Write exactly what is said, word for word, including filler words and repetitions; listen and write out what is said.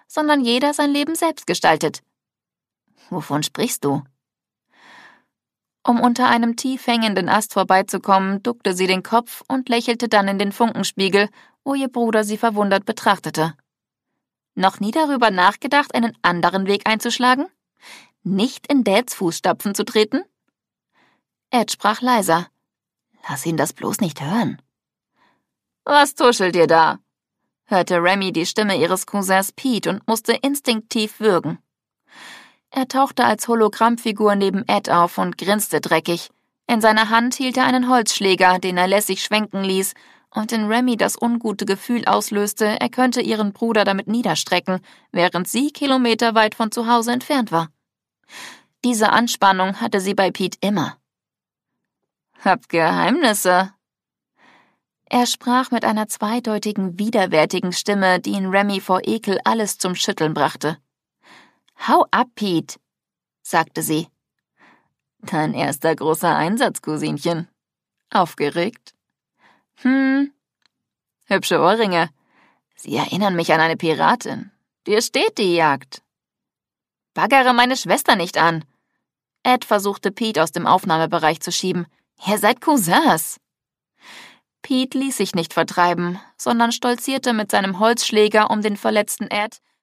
sondern jeder sein Leben selbst gestaltet. Wovon sprichst du? Um unter einem tief hängenden Ast vorbeizukommen, duckte sie den Kopf und lächelte dann in den Funkenspiegel, wo ihr Bruder sie verwundert betrachtete. Noch nie darüber nachgedacht, einen anderen Weg einzuschlagen? Nicht in Dads Fußstapfen zu treten? Ed sprach leiser. Lass ihn das bloß nicht hören. Was tuschelt ihr da? Hörte Remy die Stimme ihres Cousins Pete und musste instinktiv würgen. Er tauchte als Hologrammfigur neben Ed auf und grinste dreckig. In seiner Hand hielt er einen Holzschläger, den er lässig schwenken ließ, und in Remy das ungute Gefühl auslöste, er könnte ihren Bruder damit niederstrecken, während sie kilometerweit von zu Hause entfernt war. Diese Anspannung hatte sie bei Pete immer. Habt Geheimnisse? Er sprach mit einer zweideutigen, widerwärtigen Stimme, die in Remy vor Ekel alles zum Schütteln brachte. »Hau ab, Pete«, sagte sie. »Dein erster großer Einsatz, Cousinchen. Aufgeregt?« »Hm, hübsche Ohrringe. Sie erinnern mich an eine Piratin. Dir steht die Jagd.« »Baggere meine Schwester nicht an.« Ed versuchte Pete aus dem Aufnahmebereich zu schieben. »Ihr seid Cousins.« Pete ließ sich nicht vertreiben, sondern stolzierte mit seinem Holzschläger um den verletzten Ed